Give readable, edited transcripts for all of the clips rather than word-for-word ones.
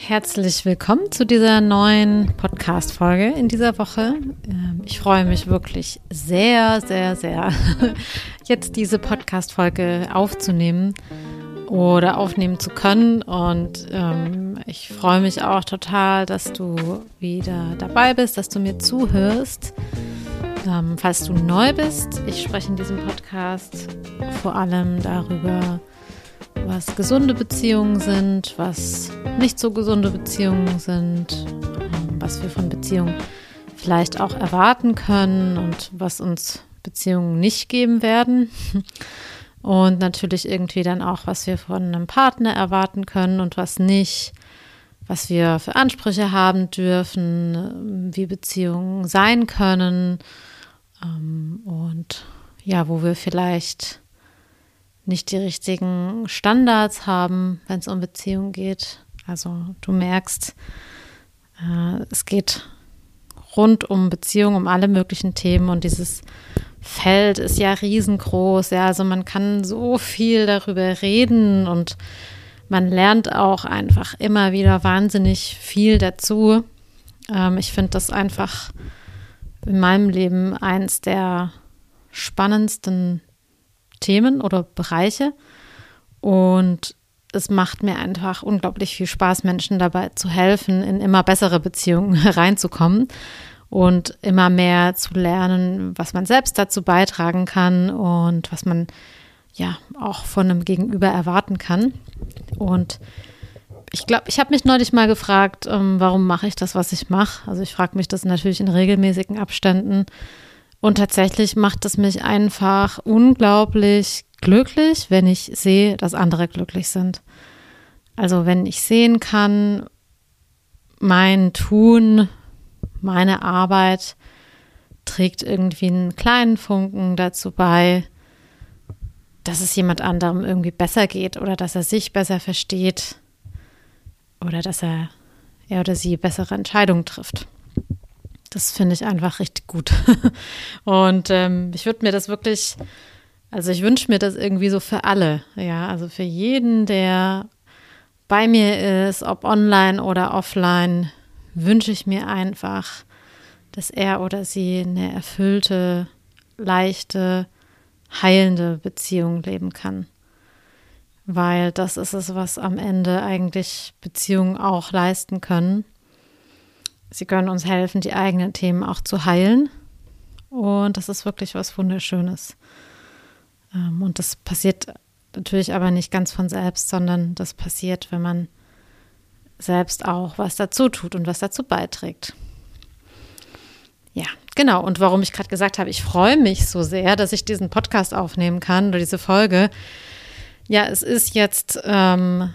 Herzlich willkommen zu dieser neuen Podcast-Folge in dieser Woche. Ich freue mich wirklich sehr, sehr, sehr, jetzt diese Podcast-Folge aufzunehmen oder aufnehmen zu können. Und ich freue mich auch total, dass du wieder dabei bist, dass du mir zuhörst. Falls du neu bist, ich spreche in diesem Podcast vor allem darüber, was gesunde Beziehungen sind, was nicht so gesunde Beziehungen sind, was wir von Beziehungen vielleicht auch erwarten können und was uns Beziehungen nicht geben werden. Und natürlich irgendwie dann auch, was wir von einem Partner erwarten können und was nicht, was wir für Ansprüche haben dürfen, wie Beziehungen sein können und ja, wo wir vielleicht nicht die richtigen Standards haben, wenn es um Beziehungen geht. Also du merkst, es geht rund um Beziehungen, um alle möglichen Themen und dieses Feld ist ja riesengroß. Ja, also man kann so viel darüber reden und man lernt auch einfach immer wieder wahnsinnig viel dazu. Ich finde das einfach in meinem Leben eins der spannendsten Themen oder Bereiche und es macht mir einfach unglaublich viel Spaß, Menschen dabei zu helfen, in immer bessere Beziehungen reinzukommen und immer mehr zu lernen, was man selbst dazu beitragen kann und was man ja auch von einem Gegenüber erwarten kann. Und ich glaube, ich habe mich neulich mal gefragt, warum mache ich das, was ich mache? Also ich frage mich das natürlich in regelmäßigen Abständen. Und tatsächlich macht es mich einfach unglaublich glücklich, wenn ich sehe, dass andere glücklich sind. Also wenn ich sehen kann, mein Tun, meine Arbeit trägt irgendwie einen kleinen Funken dazu bei, dass es jemand anderem irgendwie besser geht oder dass er sich besser versteht oder dass er oder sie bessere Entscheidungen trifft. Das finde ich einfach richtig gut. Und ich würde mir das wirklich, also ich wünsche mir das irgendwie so für alle, ja, also für jeden, der bei mir ist, ob online oder offline, wünsche ich mir einfach, dass er oder sie eine erfüllte, leichte, heilende Beziehung leben kann. Weil das ist es, was am Ende eigentlich Beziehungen auch leisten können. Sie können uns helfen, die eigenen Themen auch zu heilen. Und das ist wirklich was Wunderschönes. Und das passiert natürlich aber nicht ganz von selbst, sondern das passiert, wenn man selbst auch was dazu tut und was dazu beiträgt. Ja, genau. Und warum ich gerade gesagt habe, ich freue mich so sehr, dass ich diesen Podcast aufnehmen kann oder diese Folge. Ja, es ist jetzt ungefähr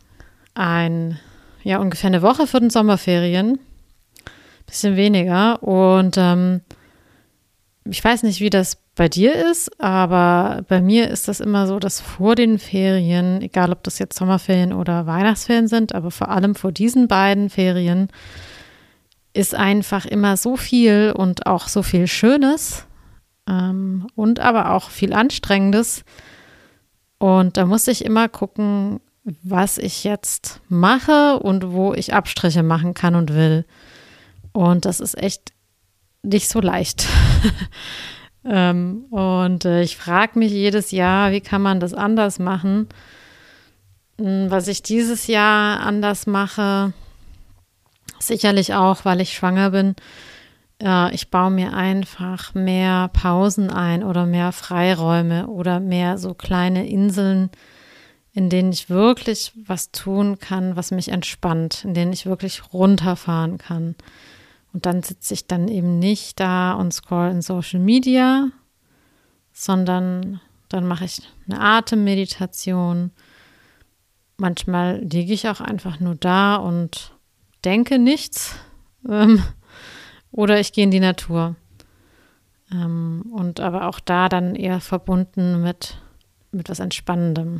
eine Woche vor den Sommerferien. Bisschen weniger und ich weiß nicht, wie das bei dir ist, aber bei mir ist das immer so, dass vor den Ferien, egal ob das jetzt Sommerferien oder Weihnachtsferien sind, aber vor allem vor diesen beiden Ferien ist einfach immer so viel und auch so viel Schönes und aber auch viel Anstrengendes und da muss ich immer gucken, was ich jetzt mache und wo ich Abstriche machen kann und will. Und das ist echt nicht so leicht. Ich frage mich jedes Jahr, wie kann man das anders machen? Was ich dieses Jahr anders mache, sicherlich auch, weil ich schwanger bin. Ich baue mir einfach mehr Pausen ein oder mehr Freiräume oder mehr so kleine Inseln, in denen ich wirklich was tun kann, was mich entspannt, in denen ich wirklich runterfahren kann. Und dann sitze ich dann eben nicht da und scroll in Social Media, sondern dann mache ich eine Atemmeditation. Manchmal liege ich auch einfach nur da und denke nichts. Oder ich gehe in die Natur. Und aber auch da dann eher verbunden mit was Entspannendem.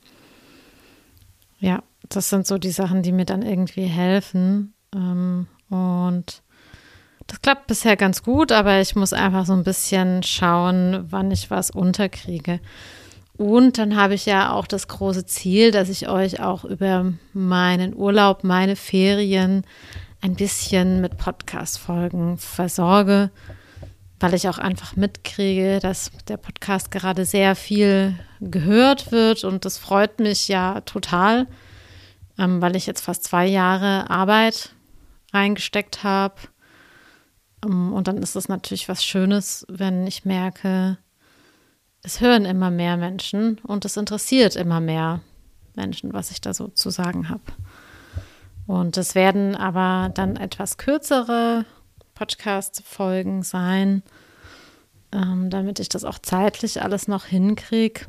Ja, das sind so die Sachen, die mir dann irgendwie helfen. Und das klappt bisher ganz gut, aber ich muss einfach so ein bisschen schauen, wann ich was unterkriege. Und dann habe ich ja auch das große Ziel, dass ich euch auch über meinen Urlaub, meine Ferien ein bisschen mit Podcast-Folgen versorge, weil ich auch einfach mitkriege, dass der Podcast gerade sehr viel gehört wird und das freut mich ja total, weil ich jetzt fast 2 Jahre Arbeit reingesteckt habe. Und dann ist es natürlich was Schönes, wenn ich merke, es hören immer mehr Menschen und es interessiert immer mehr Menschen, was ich da so zu sagen habe. Und es werden aber dann etwas kürzere Podcast-Folgen sein, damit ich das auch zeitlich alles noch hinkriege.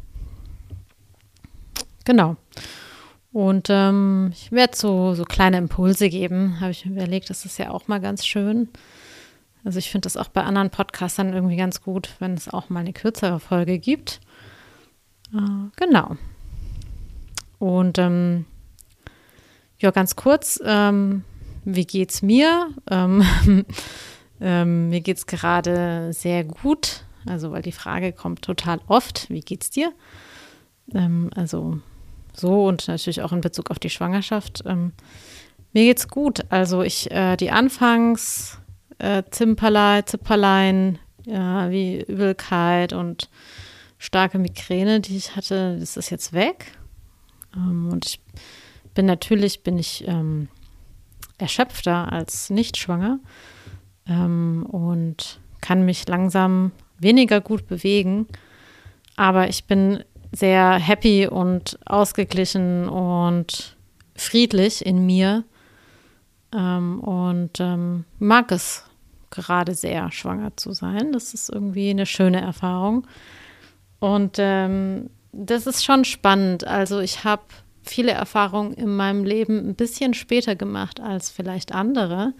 Genau. Und ich werde so kleine Impulse geben, habe ich mir überlegt, das ist ja auch mal ganz schön. Also ich finde das auch bei anderen Podcastern irgendwie ganz gut, wenn es auch mal eine kürzere Folge gibt. Genau. Und ja, ganz kurz, wie geht's mir? Mir geht's gerade sehr gut, also weil die Frage kommt total oft, wie geht's dir? Also so und natürlich auch in Bezug auf die Schwangerschaft. Mir geht's gut, also die Zipperlein, ja, wie Übelkeit und starke Migräne, die ich hatte, das ist jetzt weg. Und ich bin erschöpfter als nicht schwanger und kann mich langsam weniger gut bewegen. Aber ich bin sehr happy und ausgeglichen und friedlich in mir und mag es gerade sehr, schwanger zu sein. Das ist irgendwie eine schöne Erfahrung. Und das ist schon spannend. Also ich habe viele Erfahrungen in meinem Leben ein bisschen später gemacht als vielleicht andere.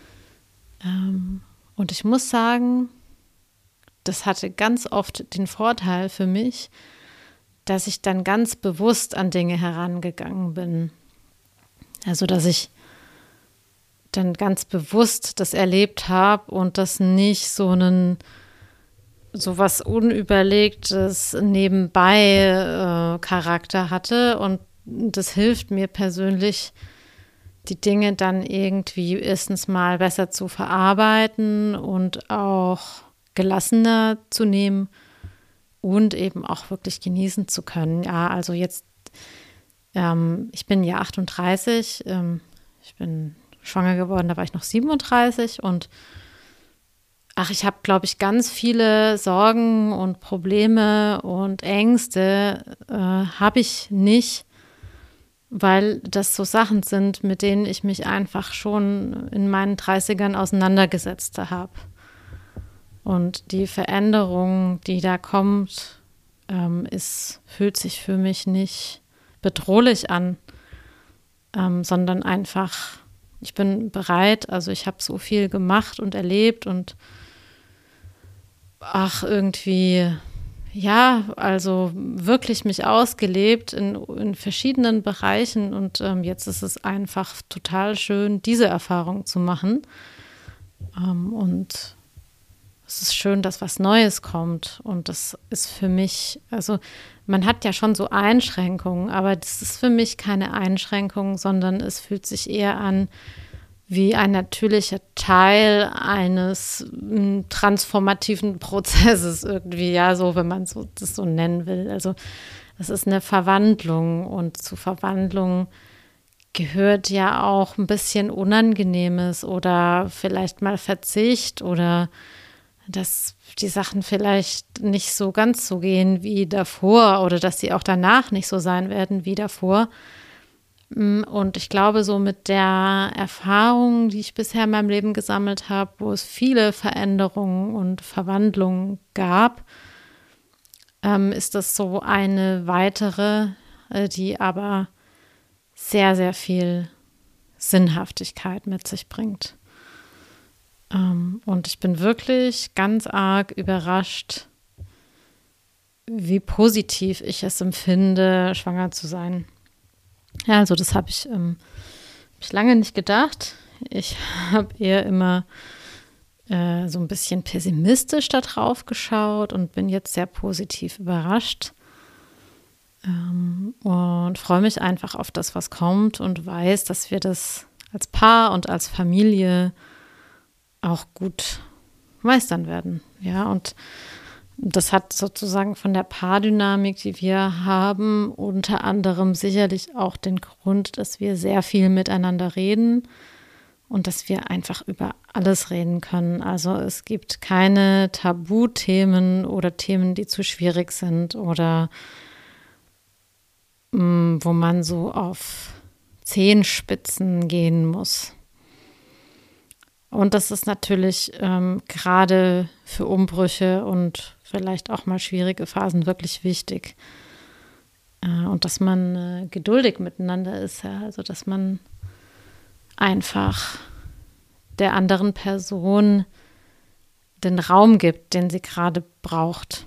Und ich muss sagen, das hatte ganz oft den Vorteil für mich, dass ich dann ganz bewusst an Dinge herangegangen bin. Also dass ich dann ganz bewusst das erlebt habe und das nicht so was Unüberlegtes nebenbei Charakter hatte. Und das hilft mir persönlich, die Dinge dann irgendwie erstens mal besser zu verarbeiten und auch gelassener zu nehmen und eben auch wirklich genießen zu können. Ja, also jetzt, ich bin ja 38, ich bin schwanger geworden, da war ich noch 37 und ich habe, glaube ich, ganz viele Sorgen und Probleme und Ängste habe ich nicht, weil das so Sachen sind, mit denen ich mich einfach schon in meinen 30ern auseinandergesetzt habe. Und die Veränderung, die da kommt, fühlt sich für mich nicht bedrohlich an, sondern einfach, ich bin bereit, also ich habe so viel gemacht und erlebt und irgendwie, ja, also wirklich mich ausgelebt in verschiedenen Bereichen und jetzt ist es einfach total schön, diese Erfahrung zu machen. Und es ist schön, dass was Neues kommt und das ist für mich, also man hat ja schon so Einschränkungen, aber das ist für mich keine Einschränkung, sondern es fühlt sich eher an wie ein natürlicher Teil eines transformativen Prozesses irgendwie, ja, so, wenn man das so nennen will. Also es ist eine Verwandlung und zu Verwandlung gehört ja auch ein bisschen Unangenehmes oder vielleicht mal Verzicht oder dass die Sachen vielleicht nicht so ganz so gehen wie davor oder dass sie auch danach nicht so sein werden wie davor. Und ich glaube, so mit der Erfahrung, die ich bisher in meinem Leben gesammelt habe, wo es viele Veränderungen und Verwandlungen gab, ist das so eine weitere, die aber sehr, sehr viel Sinnhaftigkeit mit sich bringt. Und ich bin wirklich ganz arg überrascht, wie positiv ich es empfinde, schwanger zu sein. Ja, also das habe ich lange nicht gedacht. Ich habe eher immer so ein bisschen pessimistisch da drauf geschaut und bin jetzt sehr positiv überrascht. und freue mich einfach auf das, was kommt und weiß, dass wir das als Paar und als Familie auch gut meistern werden. Ja, und das hat sozusagen von der Paardynamik, die wir haben, unter anderem sicherlich auch den Grund, dass wir sehr viel miteinander reden und dass wir einfach über alles reden können. Also es gibt keine Tabuthemen oder Themen, die zu schwierig sind oder wo man so auf Zehenspitzen gehen muss. Und das ist natürlich gerade für Umbrüche und vielleicht auch mal schwierige Phasen wirklich wichtig. Und dass man geduldig miteinander ist, ja? Also dass man einfach der anderen Person den Raum gibt, den sie gerade braucht.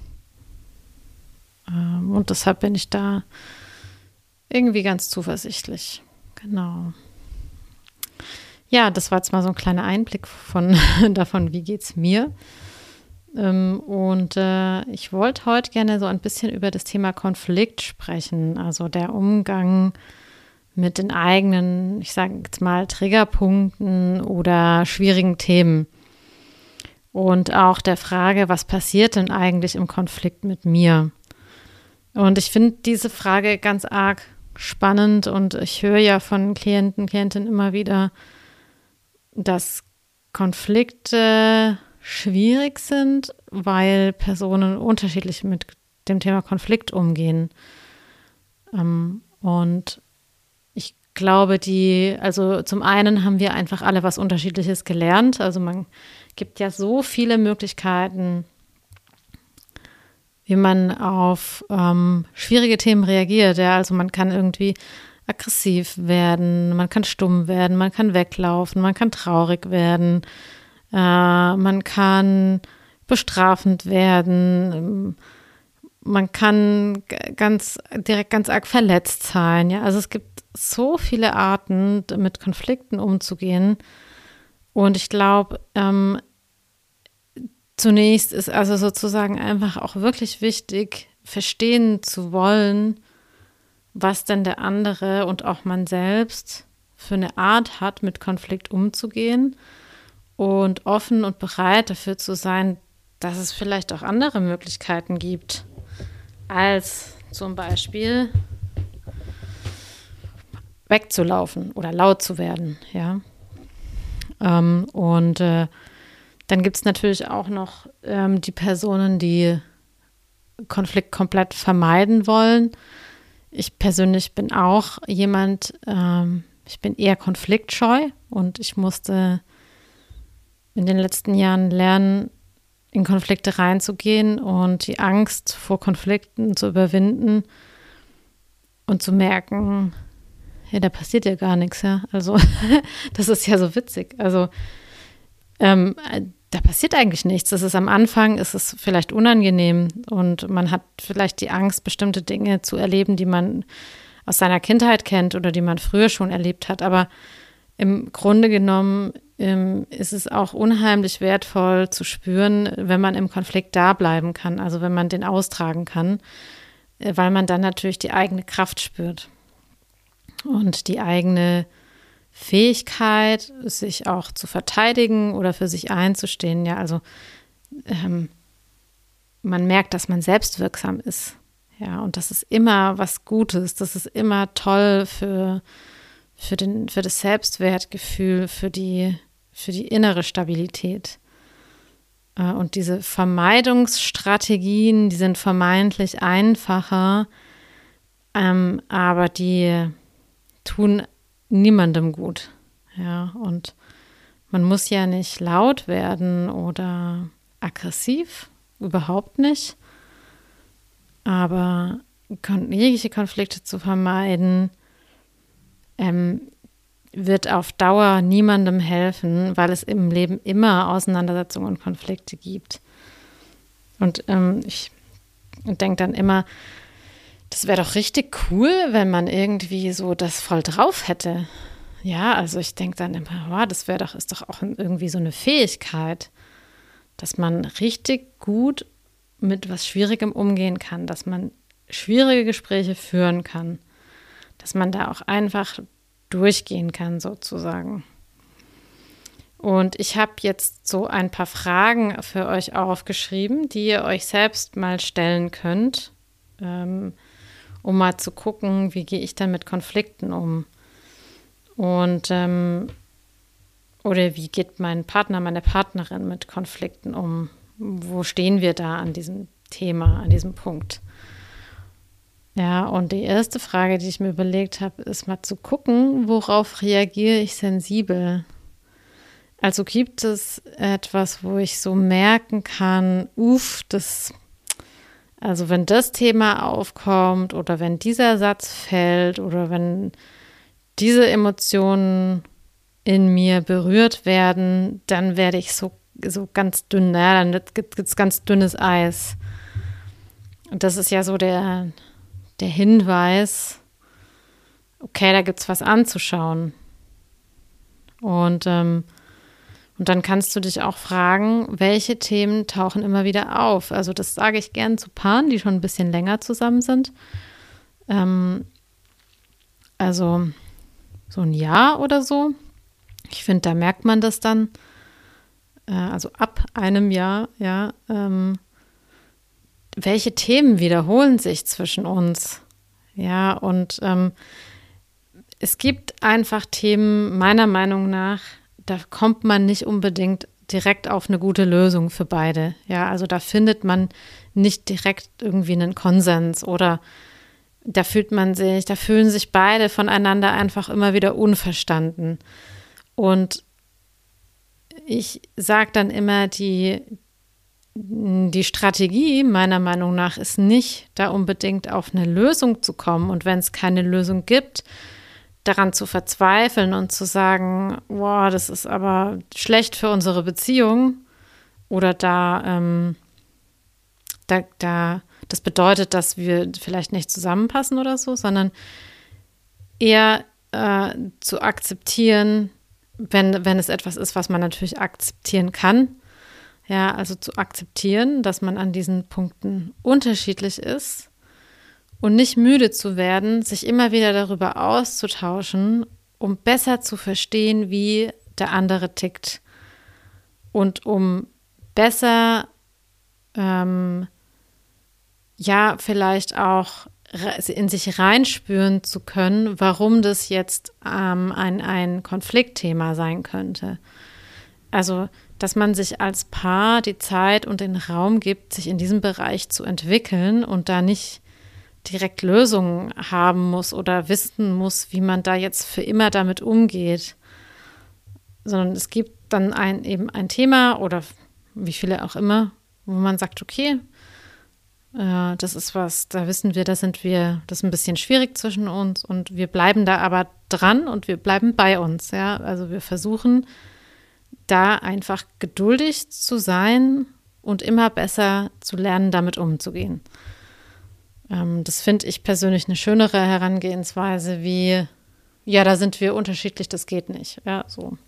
Und deshalb bin ich da irgendwie ganz zuversichtlich. Genau. Ja, das war jetzt mal so ein kleiner Einblick davon, wie geht's mir. Und ich wollte heute gerne so ein bisschen über das Thema Konflikt sprechen, also der Umgang mit den eigenen, ich sage jetzt mal, Triggerpunkten oder schwierigen Themen. Und auch der Frage, was passiert denn eigentlich im Konflikt mit mir? Und ich finde diese Frage ganz arg spannend und ich höre ja von Klientinnen immer wieder, dass Konflikte schwierig sind, weil Personen unterschiedlich mit dem Thema Konflikt umgehen. Und ich glaube, also zum einen haben wir einfach alle was Unterschiedliches gelernt. Also man gibt ja so viele Möglichkeiten, wie man auf schwierige Themen reagiert. Ja, also man kann irgendwie aggressiv werden, man kann stumm werden, man kann weglaufen, man kann traurig werden, man kann bestrafend werden, man kann direkt ganz arg verletzt sein. Ja? Also es gibt so viele Arten, mit Konflikten umzugehen. Und ich glaube, zunächst ist also sozusagen einfach auch wirklich wichtig, verstehen zu wollen, was denn der andere und auch man selbst für eine Art hat, mit Konflikt umzugehen und offen und bereit dafür zu sein, dass es vielleicht auch andere Möglichkeiten gibt, als zum Beispiel wegzulaufen oder laut zu werden. Ja? Und dann gibt es natürlich auch noch die Personen, die Konflikt komplett vermeiden wollen. Ich persönlich bin auch jemand, ich bin eher konfliktscheu und ich musste in den letzten Jahren lernen, in Konflikte reinzugehen und die Angst vor Konflikten zu überwinden und zu merken, ja, da passiert ja gar nichts, ja. Also das ist ja so witzig. Also da passiert eigentlich nichts. Das ist am Anfang, ist es vielleicht unangenehm und man hat vielleicht die Angst, bestimmte Dinge zu erleben, die man aus seiner Kindheit kennt oder die man früher schon erlebt hat. Aber im Grunde genommen ist es auch unheimlich wertvoll zu spüren, wenn man im Konflikt da bleiben kann, also wenn man den austragen kann, weil man dann natürlich die eigene Kraft spürt und die eigene Fähigkeit, sich auch zu verteidigen oder für sich einzustehen. Ja, also man merkt, dass man selbstwirksam ist. Ja, und das ist immer was Gutes. Das ist immer toll für das Selbstwertgefühl, für die innere Stabilität. Und diese Vermeidungsstrategien, die sind vermeintlich einfacher, aber die tun niemandem gut. Ja, und man muss ja nicht laut werden oder aggressiv, überhaupt nicht. Aber jegliche Konflikte zu vermeiden, wird auf Dauer niemandem helfen, weil es im Leben immer Auseinandersetzungen und Konflikte gibt. Und ich denke dann immer, das wäre doch richtig cool, wenn man irgendwie so das voll drauf hätte. Ja, also ich denke dann immer, wow, ist doch auch irgendwie so eine Fähigkeit, dass man richtig gut mit was Schwierigem umgehen kann, dass man schwierige Gespräche führen kann, dass man da auch einfach durchgehen kann sozusagen. Und ich habe jetzt so ein paar Fragen für euch aufgeschrieben, die ihr euch selbst mal stellen könnt, um mal zu gucken, wie gehe ich dann mit Konflikten um. Und oder wie geht mein Partner, meine Partnerin mit Konflikten um? Wo stehen wir da an diesem Thema, an diesem Punkt? Ja, und die erste Frage, die ich mir überlegt habe, ist mal zu gucken, worauf reagiere ich sensibel? Also gibt es etwas, wo ich so merken kann, also wenn das Thema aufkommt oder wenn dieser Satz fällt oder wenn diese Emotionen in mir berührt werden, dann werde ich so ganz dünn, ja, dann gibt es ganz dünnes Eis. Und das ist ja so der Hinweis, okay, da gibt es was anzuschauen. Und dann kannst du dich auch fragen, welche Themen tauchen immer wieder auf. Also das sage ich gern zu Paaren, die schon ein bisschen länger zusammen sind. Also so ein Jahr oder so. Ich finde, da merkt man das dann. Also ab einem Jahr, ja. Welche Themen wiederholen sich zwischen uns? Ja, und es gibt einfach Themen, meiner Meinung nach, da kommt man nicht unbedingt direkt auf eine gute Lösung für beide. Ja, also da findet man nicht direkt irgendwie einen Konsens oder da fühlen sich beide voneinander einfach immer wieder unverstanden. Und ich sage dann immer, die Strategie meiner Meinung nach ist nicht, da unbedingt auf eine Lösung zu kommen und wenn es keine Lösung gibt, daran zu verzweifeln und zu sagen, boah, das ist aber schlecht für unsere Beziehung oder das bedeutet, dass wir vielleicht nicht zusammenpassen oder so, sondern eher zu akzeptieren, wenn es etwas ist, was man natürlich akzeptieren kann. Ja, also zu akzeptieren, dass man an diesen Punkten unterschiedlich ist und nicht müde zu werden, sich immer wieder darüber auszutauschen, um besser zu verstehen, wie der andere tickt und um besser, vielleicht auch in sich reinspüren zu können, warum das jetzt ein Konfliktthema sein könnte. Also, dass man sich als Paar die Zeit und den Raum gibt, sich in diesem Bereich zu entwickeln und da nicht direkt Lösungen haben muss oder wissen muss, wie man da jetzt für immer damit umgeht, sondern es gibt dann eben ein Thema oder wie viele auch immer, wo man sagt, okay, das ist was, da wissen wir, das ist ein bisschen schwierig zwischen uns und wir bleiben da aber dran und wir bleiben bei uns, ja, also wir versuchen da einfach geduldig zu sein und immer besser zu lernen, damit umzugehen. Das finde ich persönlich eine schönere Herangehensweise wie, ja, da sind wir unterschiedlich, das geht nicht, ja, so.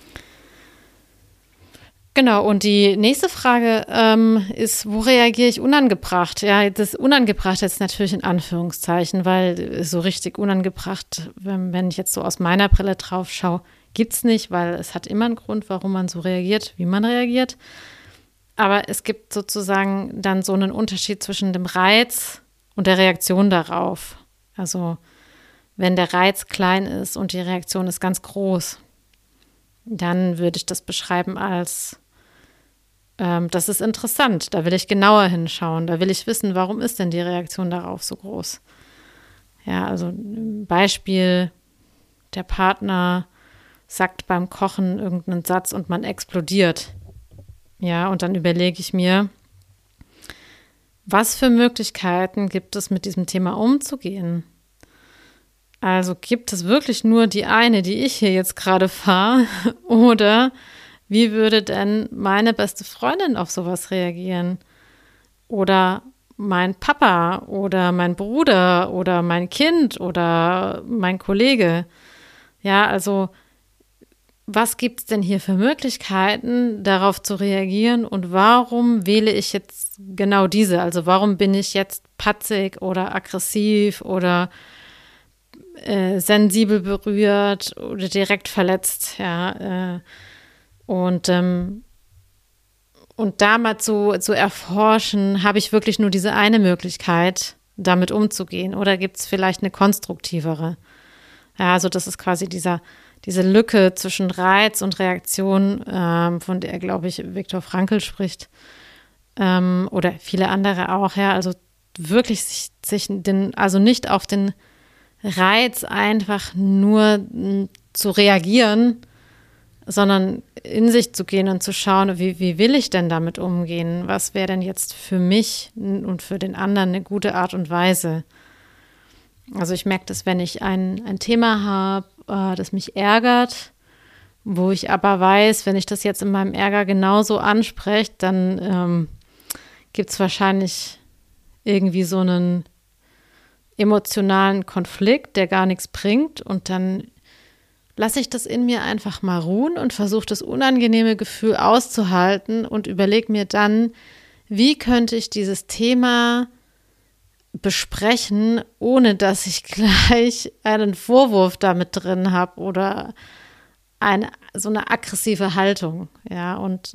Genau, und die nächste Frage ist, wo reagiere ich unangebracht? Ja, das Unangebracht jetzt natürlich in Anführungszeichen, weil so richtig unangebracht, wenn ich jetzt so aus meiner Brille drauf schaue, gibt es nicht, weil es hat immer einen Grund, warum man so reagiert, wie man reagiert. Aber es gibt sozusagen dann so einen Unterschied zwischen dem Reiz und der Reaktion darauf. Also wenn der Reiz klein ist und die Reaktion ist ganz groß, dann würde ich das beschreiben als das ist interessant, da will ich genauer hinschauen, da will ich wissen, warum ist denn die Reaktion darauf so groß? Ja, also Beispiel, der Partner sagt beim Kochen irgendeinen Satz und man explodiert. Ja, und dann überlege ich mir, was für Möglichkeiten gibt es, mit diesem Thema umzugehen? Also gibt es wirklich nur die eine, die ich hier jetzt gerade fahre, oder wie würde denn meine beste Freundin auf sowas reagieren? Oder mein Papa oder mein Bruder oder mein Kind oder mein Kollege? Ja, also was gibt es denn hier für Möglichkeiten, darauf zu reagieren und warum wähle ich jetzt genau diese? Also warum bin ich jetzt patzig oder aggressiv oder sensibel berührt oder direkt verletzt? Ja, und da mal zu erforschen, habe ich wirklich nur diese eine Möglichkeit, damit umzugehen, oder gibt es vielleicht eine konstruktivere? Ja, also das ist quasi diese Lücke zwischen Reiz und Reaktion, von der, glaube ich, Viktor Frankl spricht, oder viele andere auch, ja, also wirklich also nicht auf den Reiz einfach nur zu reagieren, sondern in sich zu gehen und zu schauen, wie will ich denn damit umgehen? Was wäre denn jetzt für mich und für den anderen eine gute Art und Weise? Also ich merke das, wenn ich ein Thema habe, das mich ärgert, wo ich aber weiß, wenn ich das jetzt in meinem Ärger genauso anspreche, dann gibt es wahrscheinlich irgendwie so einen emotionalen Konflikt, der gar nichts bringt, und dann lasse ich das in mir einfach mal ruhen und versuche das unangenehme Gefühl auszuhalten und überlege mir dann, wie könnte ich dieses Thema besprechen, ohne dass ich gleich einen Vorwurf damit drin habe oder so eine aggressive Haltung. Ja, und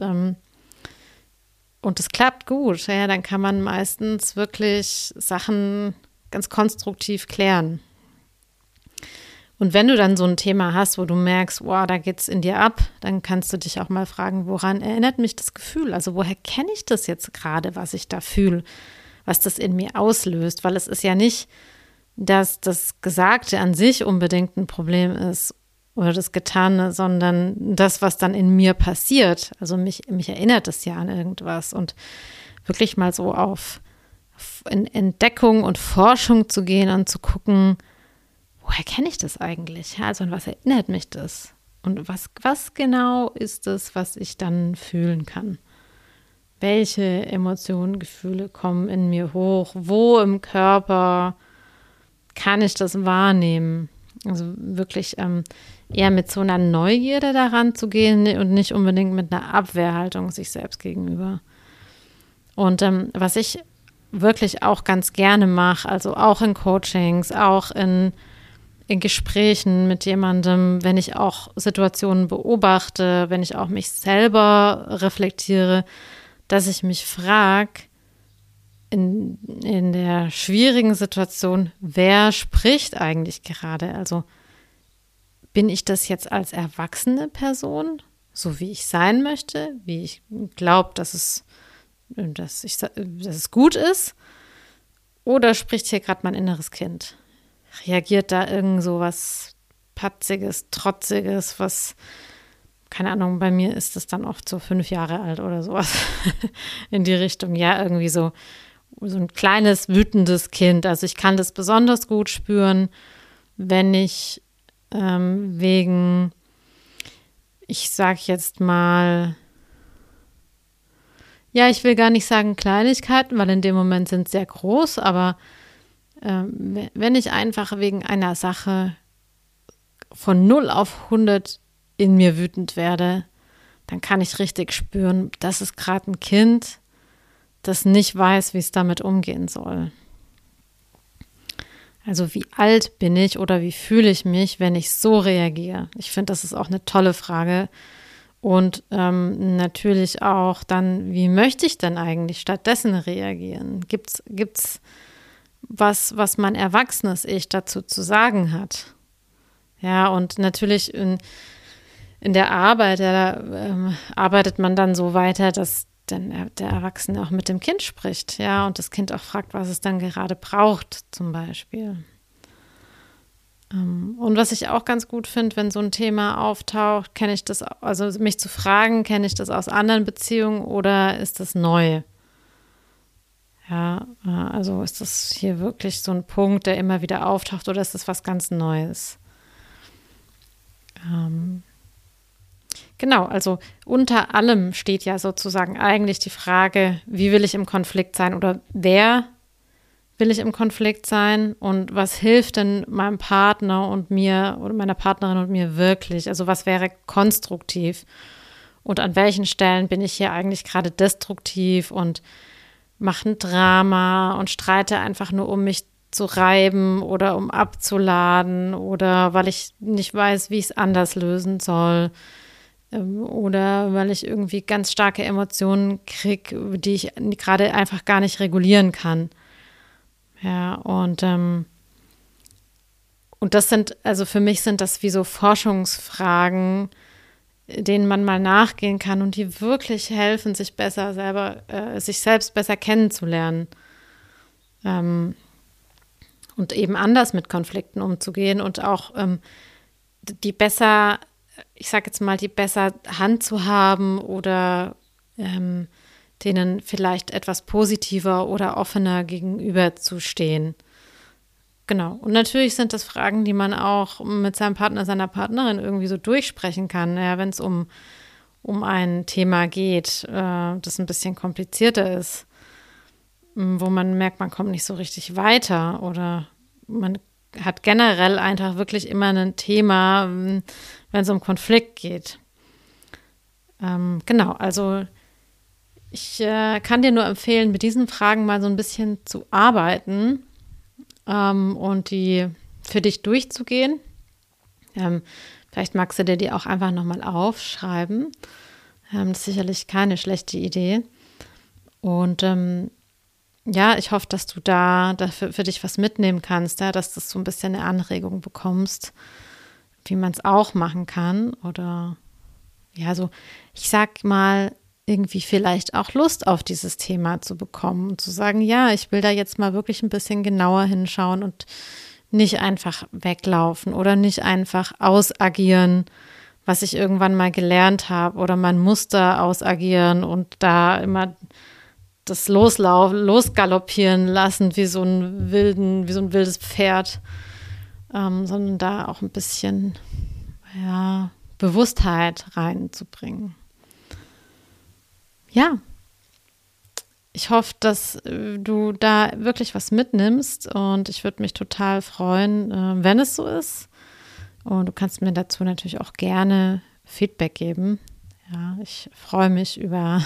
das klappt gut. Ja, dann kann man meistens wirklich Sachen ganz konstruktiv klären. Und wenn du dann so ein Thema hast, wo du merkst, wow, da geht's in dir ab, dann kannst du dich auch mal fragen, woran erinnert mich das Gefühl? Also woher kenne ich das jetzt gerade, was ich da fühle, was das in mir auslöst? Weil es ist ja nicht, dass das Gesagte an sich unbedingt ein Problem ist oder das Getane, sondern das, was dann in mir passiert. Also mich erinnert es ja an irgendwas, und wirklich mal so auf in Entdeckung und Forschung zu gehen und zu gucken, woher kenne ich das eigentlich? Also an was erinnert mich das? Und was genau ist es, was ich dann fühlen kann? Welche Emotionen, Gefühle kommen in mir hoch? Wo im Körper kann ich das wahrnehmen? Also wirklich eher mit so einer Neugierde daran zu gehen und nicht unbedingt mit einer Abwehrhaltung sich selbst gegenüber. Und was ich wirklich auch ganz gerne mache, also auch in Coachings, auch in Gesprächen mit jemandem, wenn ich auch Situationen beobachte, wenn ich auch mich selber reflektiere, dass ich mich frage, in der schwierigen Situation, wer spricht eigentlich gerade? Also bin ich das jetzt als erwachsene Person, so wie ich sein möchte, wie ich glaube, dass es gut ist? Oder spricht hier gerade mein inneres Kind? Reagiert da irgend so was Patziges, Trotziges, was, keine Ahnung, bei mir ist es dann oft so 5 Jahre alt oder sowas in die Richtung. Ja, irgendwie so ein kleines, wütendes Kind. Also ich kann das besonders gut spüren, wenn ich ich sage jetzt mal, ja, ich will gar nicht sagen Kleinigkeiten, weil in dem Moment sind sie sehr groß, aber wenn ich einfach wegen einer Sache von 0 auf 100 in mir wütend werde, dann kann ich richtig spüren, das ist gerade ein Kind, das nicht weiß, wie es damit umgehen soll. Also wie alt bin ich oder wie fühle ich mich, wenn ich so reagiere? Ich finde, das ist auch eine tolle Frage. Und natürlich auch dann, wie möchte ich denn eigentlich stattdessen reagieren? Gibt's was mein erwachsenes Ich dazu zu sagen hat? Ja, und natürlich in der Arbeit, arbeitet man dann so weiter, dass dann der Erwachsene auch mit dem Kind spricht, ja, und das Kind auch fragt, was es dann gerade braucht, zum Beispiel. Und was ich auch ganz gut finde, wenn so ein Thema auftaucht, kenne ich das, also mich zu fragen, kenne ich das aus anderen Beziehungen oder ist das neu? Ja, also ist das hier wirklich so ein Punkt, der immer wieder auftaucht, oder ist das was ganz Neues? Genau, also unter allem steht ja sozusagen eigentlich die Frage, wie will ich im Konflikt sein oder wer will ich im Konflikt sein und was hilft denn meinem Partner und mir oder meiner Partnerin und mir wirklich? Also was wäre konstruktiv? Und an welchen Stellen bin ich hier eigentlich gerade destruktiv und mache ein Drama und streite einfach nur, um mich zu reiben oder um abzuladen oder weil ich nicht weiß, wie ich es anders lösen soll oder weil ich irgendwie ganz starke Emotionen kriege, die ich gerade einfach gar nicht regulieren kann. Ja, und das sind, also für mich sind das wie so Forschungsfragen, denen man mal nachgehen kann und die wirklich helfen, sich selbst besser kennenzulernen. Und eben anders mit Konflikten umzugehen und auch die besser Hand zu haben oder denen vielleicht etwas positiver oder offener gegenüberzustehen. Genau. Und natürlich sind das Fragen, die man auch mit seinem Partner, seiner Partnerin irgendwie so durchsprechen kann, ja, wenn es um ein Thema geht, das ein bisschen komplizierter ist, wo man merkt, man kommt nicht so richtig weiter oder man hat generell einfach wirklich immer ein Thema, wenn es um Konflikt geht. Genau, also ich kann dir nur empfehlen, mit diesen Fragen mal so ein bisschen zu arbeiten und die für dich durchzugehen. Vielleicht magst du dir die auch einfach nochmal aufschreiben. Das ist sicherlich keine schlechte Idee. Und ja, ich hoffe, dass du dafür für dich was mitnehmen kannst, ja, dass du so ein bisschen eine Anregung bekommst, wie man es auch machen kann. Oder ja, so, ich sag mal, irgendwie vielleicht auch Lust auf dieses Thema zu bekommen und zu sagen, ja, ich will da jetzt mal wirklich ein bisschen genauer hinschauen und nicht einfach weglaufen oder nicht einfach ausagieren, was ich irgendwann mal gelernt habe oder mein Muster ausagieren und da immer das losgaloppieren lassen wie so ein wildes Pferd, sondern da auch ein bisschen Bewusstheit reinzubringen. Ja, ich hoffe, dass du da wirklich was mitnimmst und ich würde mich total freuen, wenn es so ist. Und du kannst mir dazu natürlich auch gerne Feedback geben. Ja, ich freue mich über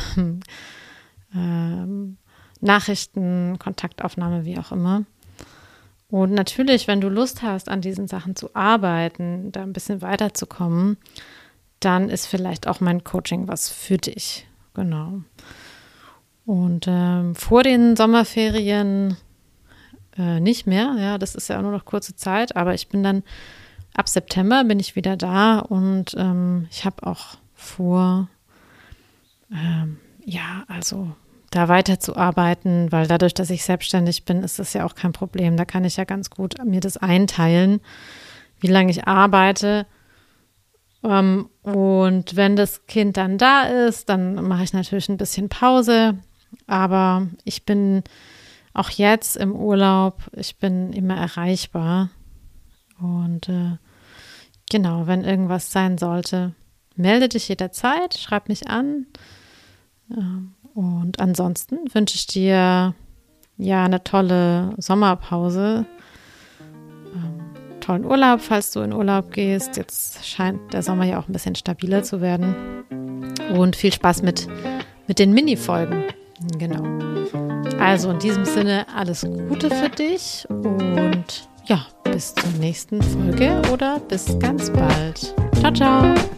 Nachrichten, Kontaktaufnahme, wie auch immer. Und natürlich, wenn du Lust hast, an diesen Sachen zu arbeiten, da ein bisschen weiterzukommen, dann ist vielleicht auch mein Coaching was für dich. Genau. Und vor den Sommerferien nicht mehr. Ja, das ist ja auch nur noch kurze Zeit, aber ich bin dann ab September bin ich wieder da und ich habe auch vor, also da weiterzuarbeiten, weil dadurch, dass ich selbstständig bin, ist das ja auch kein Problem. Da kann ich ja ganz gut mir das einteilen, wie lange ich arbeite. Und wenn das Kind dann da ist, dann mache ich natürlich ein bisschen Pause. Aber ich bin auch jetzt im Urlaub, ich bin immer erreichbar. Und genau, wenn irgendwas sein sollte, melde dich jederzeit, schreib mich an. Und ansonsten wünsche ich dir ja eine tolle Sommerpause. Tollen Urlaub, falls du in Urlaub gehst. Jetzt scheint der Sommer ja auch ein bisschen stabiler zu werden. Und viel Spaß mit den Mini-Folgen. Genau. Also in diesem Sinne alles Gute für dich und ja, bis zur nächsten Folge oder bis ganz bald. Ciao, ciao.